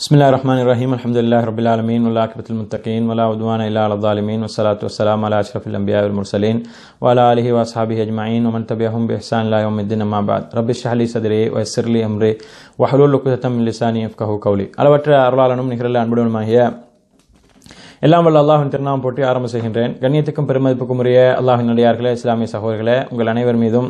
Bismillahirrahmanirrahim. Alhamdulillahi rabbil alamin wal aqibatul muttaqin wala udwana illa alal zalimin wassalatu wassalamu ala ashrafil anbiya'i wal mursalin wa ala alihi wa ashabihi ajma'in wa man tabi'ahum bi ihsan ila yawmiddin amma ba'd. Rabbi shrah li sadri wa yassir li amri wa hlul 'uqdatam min lisani yafqahu qawli. அளவற்ற அருளாளனும் நிகரல்ல அன்புடனுமாகிய எல்லாம் வல்ல அல்லாஹ்வின் திருநாமம் போற்றி ஆரம்ப செய்கின்றேன். கண்ணியத்துக்கும் பெருமதிப்புக்கும் உரிய அல்லாஹ்வின் அடியார்களே, இஸ்லாமிய சகோதரர்களே, உங்கள் அனைவர் மீதும்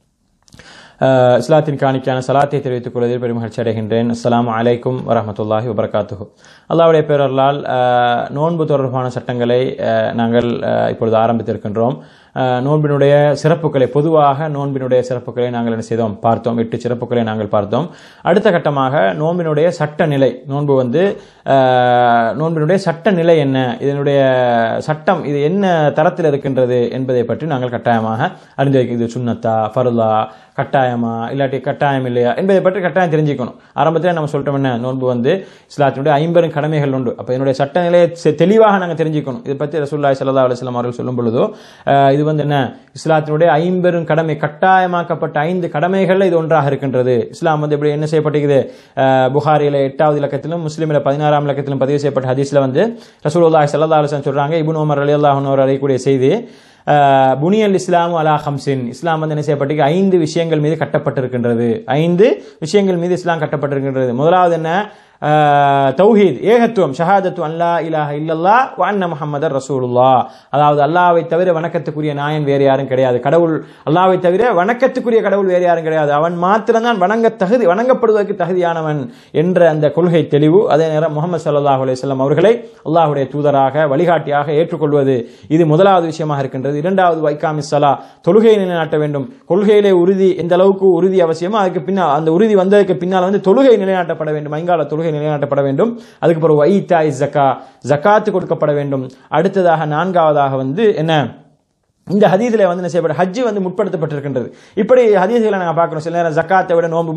இஸ்லாத்தின் காணிக்கான சலாத்தை தெரிவித்துக் கொள்வதில் பெருமகிழ்ச்சி அடைகின்றேன். அஸ்ஸலாமு அலைக்கும் வரஹ்மத்துல்லாஹி வபரகாத்துஹு. அல்லாஹ்வுடைய பேரருளால் நோன்பு தொடர்பான சட்டங்களை நாங்கள் இப்பொழுது ஆரம்பித்திருக்கின்றோம். நோன்பினுடைய சிறப்புகளை, பொதுவாக நோன்பினுடைய சிறப்புகளை நாங்கள் என்ன செய்தோம், பார்த்தோம். 8 சிறப்புகளை நாங்கள் பார்த்தோம். அடுத்த கட்டமாக நோன்பினுடைய சட்ட நிலை, நோன்பினுடைய சட்ட நிலை என்ன, இதனுடைய சட்டம் இது என்ன தரத்தில் இருக்கின்றது என்பதை பற்றி நாங்கள் கட்டாயமாக அறிந்து வைக்க, இது சுன்னத்தா ஃபர்லா, கட்டாயமா இல்லாட்டி கட்டாயம் இல்லையா என்பதை பற்றி கட்டாயம் தெரிஞ்சுக்கணும். ஆரம்பத்தில் நம்ம சொல்லிட்டோம் என்ன, நோன்பு இஸ்லாத்தினுடைய 50 கடமைகள் உண்டு. அப்போ இதனுடைய சட்ட நிலையை தெளிவாக நாங்கள் தெரிஞ்சுக்கணும். இதை பற்றி ரசூலுல்லாஹி ஸல்லல்லாஹு அலைஹி வஸல்லம் அவர்கள் சொல்லும் பொழுதோ இது என்ன, இஸ்லாத்தினுடைய 50 கடமை, கட்டாயமாக்கப்பட்ட 5 கடமைகள் இது ஒன்றாக இருக்கின்றது. இஸ்லாம் இப்படி என்ன செய்யப்பட்டிருக்குது, புகாரியில 8வது இலக்கத்திலும் முஸ்லிமில் 16ஆம் இலக்கத்திலும் பதிவு செய்யப்பட்ட ஹதீஸ்ல ரசூலுல்லாஹி ஸல்லல்லாஹு அலைஹி வஸல்லம் சொல்றாங்க, இப்னு உமர் ரலியல்லாஹு அன்ஹு அறியக்கூடிய செய்தி, புனியல் இஸ்லாமு அலா ஹம்சின், இஸ்லாம் என்ன செய்யப்பட்டிருக்கு, 5 விஷயங்கள் மீது கட்டப்பட்டிருக்கின்றது. 5 விஷயங்கள் மீது இஸ்லாம் கட்டப்பட்டிருக்கின்றது. முதலாவது என்ன, தௌஹீத், ஏகத்துவம், ஷஹாதத்து அல்லா இலாஹ இல்லல்லாஹ் வ அன்ன முஹம்மதர் ரசூலுல்லாஹ். அதாவது அல்லாஹ்வை தவிர வணக்கத்துக்குரிய நாயன் வேறு யாரும் கிடையாது. கடவுள் அல்லாஹ்வை தவிர வணக்கத்துக்குரிய கடவுள் வேறு யாரும் கிடையாது. அவன் மாத்திரம்தான் வணங்கப்படுவதற்கு தகுதியானவன் என்ற அந்த கொள்கை தெளிவு. அதே நேரம் முஹம்மது ஸல்லல்லாஹு அலைஹி வஸல்லம் அவர்களை அல்லாஹ்வுடைய தூதராக வழிகாட்டியாக ஏற்றுக்கொள்வது, இது முதலாவது விஷயமாக இருக்கின்றது. இரண்டாவது வைகாமிஸ் ஸலா, தொழுகையை நிலைநாட்ட வேண்டும். கொள்கையிலே உறுதி, எந்த அளவுக்கு உறுதி அவசியமோ அதுக்கு பின்னால், அந்த உறுதி வந்ததுக்கு பின்னால் தொழுகை நிலைநாட்டப்பட வேண்டும், ஐங்கால தொழுகை நிலைநாட்டப்பட வேண்டும். அதுக்கு பிறகு வைத்தாய் ஜக்கா, ஜக்காத்து கொடுக்கப்பட வேண்டும். அடுத்ததாக 4வதாக என்ன, இந்த ஹதீஸ்ல என்ன செய்யப்பட்ட ஹஜ் முற்படுத்தப்பட்டிருக்கின்றது. இப்படி ஹதீஸ்களை நாங்கள் பார்க்கிறோம். சில நேரம் ஜக்காத்தை விட நோன்பு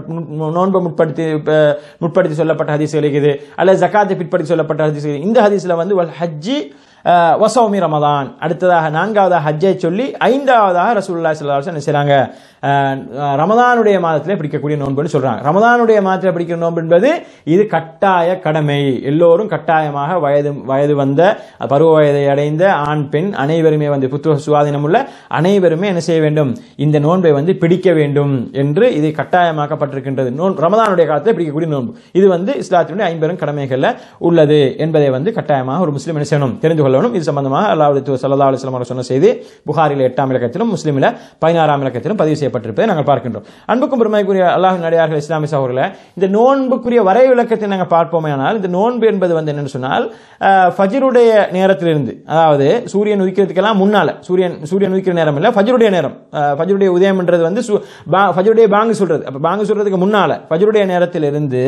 முற்படுத்தி சொல்லப்பட்ட ஹதீஸ்கள் இருக்குது, அல்லது ஜக்காத்தை பிற்படுத்தி சொல்லப்பட்ட ஹதீஸ்கள். இந்த ஹதீஸ்ல ஹஜ்ஜி வசௌமி ரமதான், அடுத்ததாக 4வதாக ஹஜ்ஜை சொல்லி 5வதாக ரசூலுல்லாஹி ஸல்லல்லாஹு அலைஹி வஸல்லம் என்ன செய்றாங்க, ரமதானுடைய மாதத்திலே பிடிக்கக்கூடிய நோன்புன்னு சொல்றாங்க. ரமதானுடைய மாதத்தில் பிடிக்கிற நோன்பு என்பது இது கட்டாய கடமை. எல்லோரும் கட்டாயமாக வயது வந்த, பருவ வயதை அடைந்த ஆண் பெண் அனைவருமே புத்துவ சுவாதீனம் உள்ள அனைவருமே என்ன செய்ய வேண்டும், இந்த நோன்பை பிடிக்க வேண்டும் என்று இது கட்டாயமாக்கப்பட்டிருக்கின்றது. ரமதானுடைய காலத்தில் பிடிக்கக்கூடிய நோன்பு இது இஸ்லாத்தினுடைய 50 கடமைகள்ல உள்ளது என்பதை கட்டாயமாக ஒரு முஸ்லிம் என்ன செய்யணும், தெரிந்து கொள்ளணும். இது சம்பந்தமாக அல்லாஹ்வுடைய ஸல்லல்லாஹு அலைஹி வஸல்லம் சொன்ன செய்தி புகாரில 8ஆம் இலக்கத்திலும் முஸ்லிமில 16ஆம் இலக்கத்திலும் பதிவு செய்யப்பட்டிருப்பதை நாங்கள் பார்க்கின்றோம். அன்புக்கும் பெருமைக்குரிய அல்லாஹ்வின் அடியார்களே, இஸ்லாமிய சகோதரர்களே, இந்த நோன்புக்குரிய வரை விளக்கத்தை நாங்கள் பார்ப்போமேயானால், இந்த நோன்பு என்பது என்னன்னு சொன்னால், ஃபஜ்ருடைய நேரத்திலிருந்து, அதாவது சூரியன் உதிக்கிறதுக்கெல்லாம் முன்னால, சூரியன் உதிக்கிற நேரம் இல்ல, ஃபஜ்ருடைய நேரம், ஃபஜ்ருடைய உதயம் என்றது ஃபஜ்ருடைய பாங்கு சொல்றது, அப்ப பாங்கு சொல்றதுக்கு முன்னால ஃபஜ்ருடைய நேரத்திலிருந்து,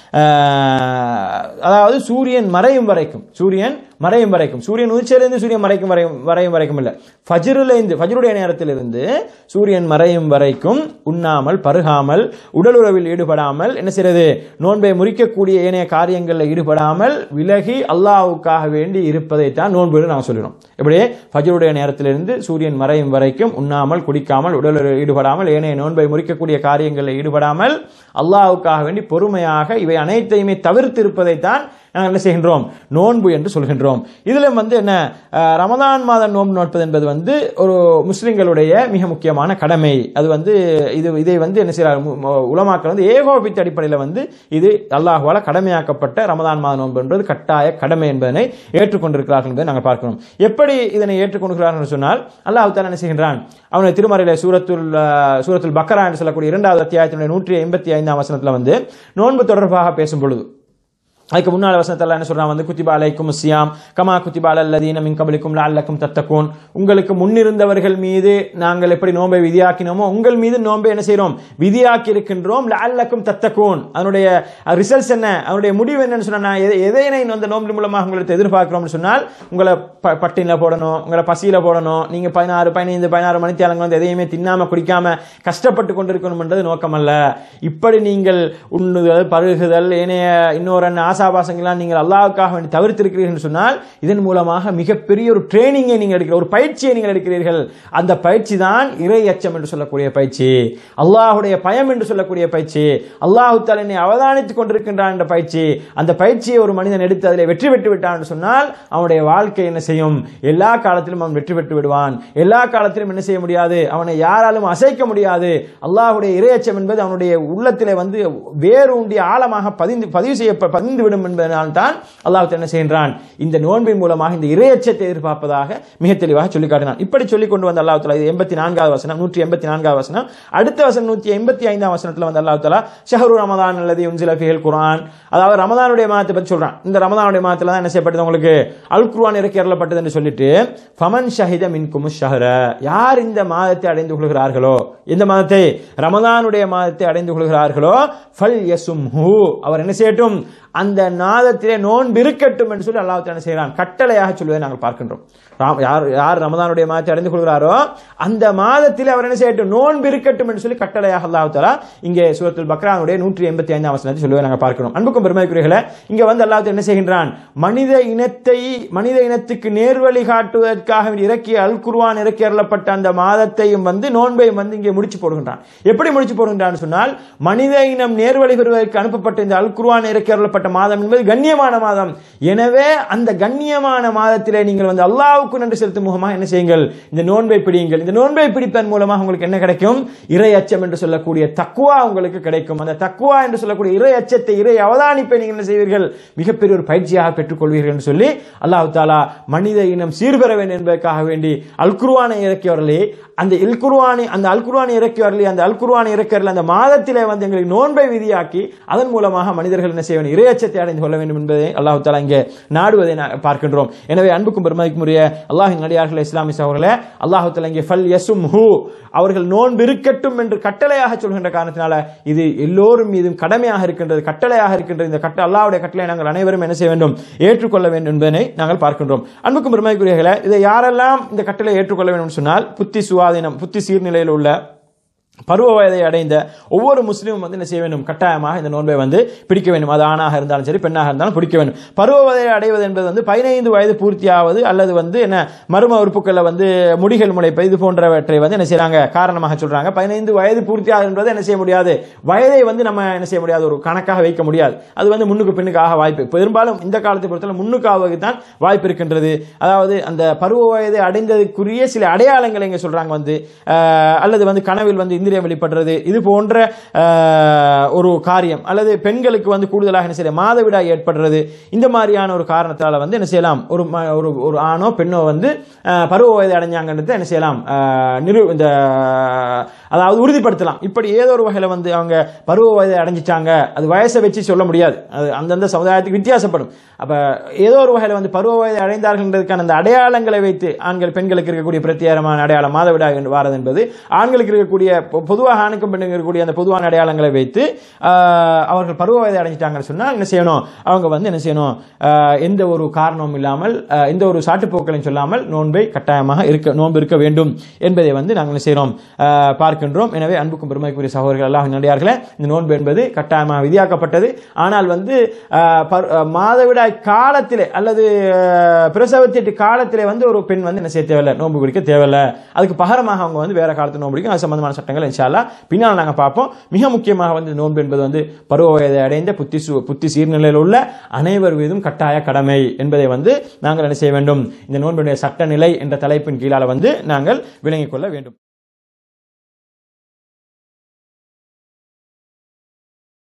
அதாவது சூரியன் மறையும் வரைக்கும், சூரியன் உதிச்சிலிருந்து சூரியன் மறைக்கும் வரைக்கும் இல்ல, ஃபஜ்ருடைய நேரத்திலிருந்து சூரியன் மறையும் வரைக்கும் உண்ணாமல் பருகாமல் உடலுறவில் ஈடுபடாமல் என்ன செய்யறது, நோன்பை முறிக்கக்கூடிய ஏனைய காரியங்களில் ஈடுபடாமல் விலகி அல்லாஹ்வுக்காக வேண்டி இருப்பதைத்தான் நோன்பு நாங்கள் சொல்கிறோம். இப்படியே ஃபஜ்ருடைய நேரத்திலிருந்து சூரியன் மறையும் வரைக்கும் உண்ணாமல் குடிக்காமல் உடலுறவில் ஈடுபடாமல் ஏனைய நோன்பை முறிக்கக்கூடிய காரியங்களில் ஈடுபடாமல் அல்லாஹ்வுக்காக வேண்டி பொறுமையாக இவை அனைத்தையுமே தவிர்த்து இருப்பதைத்தான் நாங்கள் என்ன செய்கின்றோம், நோன்பு என்று சொல்கின்றோம். இதுல என்ன, ரமதான் மாதம் நோன்பு நோட்பது என்பது ஒரு முஸ்லிம்களுடைய மிக முக்கியமான கடமை. அது இதை என்ன செய்யறாங்க உலமாக்கள் ஏகோபித்த அடிப்படையில் இது அல்லாஹ்வால கடமையாக்கப்பட்ட ரமதான் மாத நோன்பு என்பது கட்டாய கடமை என்பதனை ஏற்றுக்கொண்டிருக்கிறார்கள் என்பதை நாங்கள் பார்க்கிறோம். எப்படி இதனை ஏற்றுக்கொண்டிருக்கிறார்கள் சொன்னால், அல்லாஹ் தஆலா என்ன செய்கின்றான், அவனுடைய திருமறையில சூரத்துல் பக்ரா என்று சொல்லக்கூடிய 2வது அத்தியாயத்தினுடைய 185ஆம் வசனத்தில் நோன்பு தொடர்பாக பேசும் பொழுது, அதுக்கு முன்னால வசனத்துல என்ன சொல்றாங்க, குத்திபா அலைக்கும் ஸியாம் கமா குத்திபா அல்லதீன மின் கப்லிக்கும் லஅல்லக்கும் தத்தகூன், உங்களுக்கு முன்னிருந்தவர்கள் மீது நாங்கள் எப்படி நோன்பை விதியாக்கினோமோ உங்கள் மீது நோன்பை என்ன செய்றோம், விதியாக்கி இருக்கின்றோம். லஅல்லக்கும் தத்தகூன், அதனுடைய ரிசல்ட்ஸ் என்ன, அதனுடைய முடிவு என்னன்னு சொன்னா, எதையை அந்த நோன்பு மூலமாக உங்களுக்கு எதிர்பார்க்கிறோம்னு சொன்னால், உங்களை பட்டினில போடணும், உங்களை பசியில போடணும், நீங்க 16 மணித்தியாலங்கள் எதையுமே தின்னாம குடிக்காம கஷ்டப்பட்டு கொண்டிருக்கணும் என்றது நோக்கம் அல்ல. இப்படி நீங்கள் உண்ணுதல் பருகுதல் ஏனைய இன்னொரு ஆசாபாசங்களாம் நீங்கள் அல்லாஹ்வுக்காக வேண்டி தவிர்த்திருக்கிறீர்கள் சொன்னால் இதன் மூலமாக மிகப்பெரிய ஒரு ட்ரைனிங்கை நீங்கள் எடுக்கிறீர்கள், ஒரு பயிற்சியை நீங்கள் எடுக்கிறீர்கள். அந்த பயிற்சி தான் இறை அச்சம் என்று சொல்லக்கூடிய பயிற்சி, அல்லாஹ்வுடைய பயம் என்று சொல்லக்கூடிய பயிற்சி, அல்லாஹ் தஆலா என்னை அவதானித்துக் கொண்டிருக்கின்றான் என்ற பயிற்சி. அந்த பயிற்சியை ஒரு மனிதன் எடுத்து அதில் வெற்றி பெற்று விட்டான் என்று சொன்னால் அவனுடைய வாழ்க்கை என்ன செய்யும்? எல்லா காலத்திலும் அவன் வெற்றி பெற்று விடுவான். எல்லா காலத்திலும் என்ன செய்ய முடியாது? அவனை யாராலும் அசைக்க முடியாது. அல்லாஹ்வுடைய இறை அச்சம் என்பது அவனுடைய உள்ளத்திலே வந்து வேரூண்டிய ஆழமாக பதிந்து விடும் என்பதனால் தான் அல்லாஹ் என்ன செய்கின்றான்? இந்த நோன்பின் மூலமாக இந்த இறை அச்சத்தை எதிர்பார்ப்பதாக மிக தெளிவாக சொல்லி காட்டினான். இப்படி சொல்லிக் கொண்டு வந்த அல்லாஹ் தஆலா 84வது வசனம், 184வது வசனம், அடுத்த வசனம் 185வது வசனத்துல வந்து அல்லாஹ் தஆலா ஷஹ்ரு ரமதான் அல்லதி உன்சில ஃபீஹில் குர்ஆன், அதாவது ரமதானுடைய மாதத்தை பற்றி சொல்றான். இந்த ரமதானுடைய மாதத்துல தான் என்ன செய்யப்பட்டது? உங்களுக்கு அல் குர்ஆன் இறக்கி அருளப்பட்டது என்று சொல்லிட்டு ஃபமன் ஷஹித மின்குமுஷ் ஷஹ்ர, யார் இந்த மாதத்தை அடைந்து கொள்கிறார்களோ, இந்த மாதத்தை ரமதானுடைய மாதத்தை அடைந்து கொள்கிறார்களோ ஃபல் யசும்ஹு, அவர் என்ன செய்யட்டும்? அந்த நாதத்திலே நோன்பு இருக்கட்டும் என்று சொல்லி அல்லாஹ் என்ன செய்கிறான்? கட்டளையாக சொல்வதை நாங்கள் பார்க்கின்றோம். யார் ரமதானுடைய மாதத்தை அடைந்து கொள்கிறாரோ அந்த மாதத்திலே அவர் என்ன செய்யட்டும்? நோன்பு இருக்கட்டும் என்று சொல்லி கட்டளையாக அல்லாஹ் தஆலா இங்கே சூரத்துல் பக்ராவுடைய 185 வசனத்தை சொல்லுவதை நாங்கள் பார்க்கிறோம். அன்புக்கும் பெருமைக்குரியவர்களே, இங்க வந்து அல்லாஹ் என்ன செய்கின்றான்? மனித இனத்துக்கு நேர்வழி காட்டுவதற்காக இறக்கிய அல் குர்ஆன் இறக்கி அருளப்பட்ட அந்த மாதத்தையும் வந்து நோன்பையும் வந்து இங்கே முடிச்சு போடுகின்றான். எப்படி முடிச்சு போடுகின்றான் சொன்னால், மனித இனம் நேர்வழி பெறுவதற்கு அனுப்பப்பட்ட இந்த அல் குர்ஆன் இறக்கி அருளப்பட்ட மாதம் என்பது கண்ணியமான மாதம். எனவே அந்த கண்ணியமான மாதத்திலே நீங்கள் வந்து அல்லாஹ்வுக்கு நன்றி செலுத்தும் முகமாக என்ன செய்யுங்கள்? இந்த நோன்பை பிடியுங்கள். இந்த நோன்பை பிடிப்பதன் மூலமாக உங்களுக்கு என்ன கிடைக்கும்? இறை அச்சம் என்று சொல்லக்கூடிய தக்வா உங்களுக்கு கிடைக்கும். அந்த தக்வா என்று சொல்லக்கூடிய இறை அச்சத்தை, இறை அவதானிப்பை நீங்கள் என்ன செய்வீர்கள்? மிகப்பெரிய ஒரு பயிற்சியாக பெற்றுக் கொள்வீர்கள் என்று சொல்லி அல்லாஹ் தஆலா மனித இனம் சீர்பெற வேண்டும் என்பதற்காக வேண்டி அல் குர்ஆனை இறக்கியவர்களே, அந்த அல் குர்ஆனை இறக்கியவர்களே, அந்த அல் குர்ஆனை இறக்கியவர்கள் அந்த மாதத்திலே வந்து எங்களுக்கு நோன்பை விதியாக்கி அதன் மூலமாக மனிதர்கள் என்ன செய்ய வேண்டும்? இறை அச்சத்தை அடைந்து கொள்ள வேண்டும் என்பதை அல்லாஹ் தஆலா இங்கே நாடுவதை பார்க்கின்றோம். எனவே அன்புக்கும் பெருமதிக்குரிய அல்லாஹ்வின் அடியார்களே, இஸ்லாமிய சகோதரர்களே, அல்லாஹ் தஆலா இங்கே ஃபல் யசும்ஹு, அவர்கள் நோன்பு இருக்கட்டும் என்று கட்டளையாக சொல்கின்ற காரணத்தினால இது எல்லோரும் மீதும் கடமையாக இருக்கின்றது, கட்டளையாக இருக்கின்றது. இந்த அல்லாஹ்வுடைய கட்டளை நாங்கள் அனைவரும் என்ன செய்ய வேண்டும்? ஏற்றுக்கொள்ள வேண்டும் என்பதை நாங்கள் பார்க்கின்றோம். அன்புக்கும் பெருமதிக்குரியவர்களே, இதை யாரெல்லாம் இந்த கட்டளை ஏற்றுக்கொள்ள வேண்டும் சொன்னால், புத்தி சீர்நிலையில் உள்ள பருவ வயதை அடைந்த ஒவ்வொரு முஸ்லீமும் வந்து என்ன செய்ய வேண்டும்? கட்டாயமாக இந்த நோன்பை வந்து பிடிக்க வேண்டும். அது ஆணாக இருந்தாலும் சரி, பெண்ணாக இருந்தாலும் பிடிக்க வேண்டும். பருவ வயதை அடைவது என்பது வந்து 15 வயது பூர்த்தியாவது அல்லது வந்து என்ன மர்ம உறுப்புகளை வந்து முடிகள் முளைப்பது இது போன்றவற்றை வந்து என்ன செய்யறாங்க? காரணமாக சொல்றாங்க. 15 வயது பூர்த்தியாவது என்பதை என்ன செய்ய முடியாது? வயதை வந்து நம்ம என்ன செய்ய முடியாது? ஒரு கணக்காக வைக்க முடியாது. அது வந்து முன்னுக்கு பின்னுக்காக வாய்ப்பு, பெரும்பாலும் இந்த காலத்தை பொறுத்தவரை முன்னுக்காக தான் வாய்ப்பு இருக்கின்றது. அதாவது அந்த பருவ வயதை அடைந்ததுக்குரிய சில அடையாளங்களை இங்க சொல்றாங்க வந்து, அல்லது வந்து கனவில் வந்து இந்திரியம் வெளிப்படுறது, இது போன்ற ஒரு காரியம், அல்லது பெண்களுக்கு வந்து கூடுதலாக என்ன செய்ய மாதவிடாய் ஏற்படுறது, இந்த மாதிரியான ஒரு காரணத்தால வந்து என்ன செய்யலாம்? ஒரு ஆணோ பெண்ணோ வந்து பருவ வயது அடைஞ்சாங்கன்றதை என்ன செய்யலாம்? இந்த அதாவது உறுதிப்படுத்தலாம். இப்படி ஏதோ ஒரு வகையில் வந்து அவங்க பருவ வயதை அடைஞ்சிட்டாங்க, அது வயசை வச்சு சொல்ல முடியாது, அது அந்தந்த சமுதாயத்துக்கு வித்தியாசப்படும். அப்ப ஏதோ ஒரு வகையில் வந்து பருவ வயதை அடைந்தார்கள்ன்றதுக்கான அந்த அடையாளங்களை வைத்து ஆண்கள் பெண்களுக்கு இருக்கக்கூடிய பிரத்யேகமான அடையாளம் மாதவிடாய் வாரது என்பது, ஆண்களுக்கு இருக்கக்கூடிய பொதுவாக ஆணுக்கும் பெண்ணுக்கும் இருக்கக்கூடிய அந்த பொதுவான அடையாளங்களை வைத்து அவர்கள் பருவ வயதை அடைஞ்சிட்டாங்கன்னு சொன்னால் என்ன செய்யணும்? அவங்க வந்து என்ன செய்யணும்? எந்த ஒரு காரணமும் இல்லாமல், எந்த ஒரு சாட்டுப்போக்களையும் சொல்லாமல் நோன்பை கட்டாயமாக நோன்பு இருக்க வேண்டும் என்பதை வந்து நாங்கள் செய்கிறோம், பார்க்கின்றோம். எனவே அன்புக்கும் பெருமைக்குரிய சகோதரர்கள், அல்லாஹ்வின் அடியார்களே, இந்த நோன்பு என்பது கட்டாயமாக விதியாக்கப்பட்டது. ஆனால் வந்து மாதவிடாய் காலத்திலே அல்லது பிரசவத்திட்டு காலத்திலே வந்து ஒரு பெண் வந்து என்ன செய்ய தேவையில்லை? நோன்பு பிடிக்க தேவையில்லை. அதுக்கு பகரமாக அவங்க வந்து வேற காலத்தில் நோன்பு பிடிக்கும். அது சம்பந்தமான சட்டங்கள் இன்ஷா அல்லாஹ் பின்னால் நாங்கள் பார்ப்போம். மிக முக்கியமாக வந்து நோன்பு என்பது வந்து பருவ வயதை அடைந்த புத்தி சீர்நிலையில் உள்ள அனைவர் மீதும் கட்டாய கடமை என்பதை வந்து நாங்கள் என்ன செய்ய வேண்டும்? இந்த நோன்புடைய சட்ட நிலை என்ற தலைப்பின் கீழால வந்து நாங்கள் விளங்கிக் கொள்ள வேண்டும்.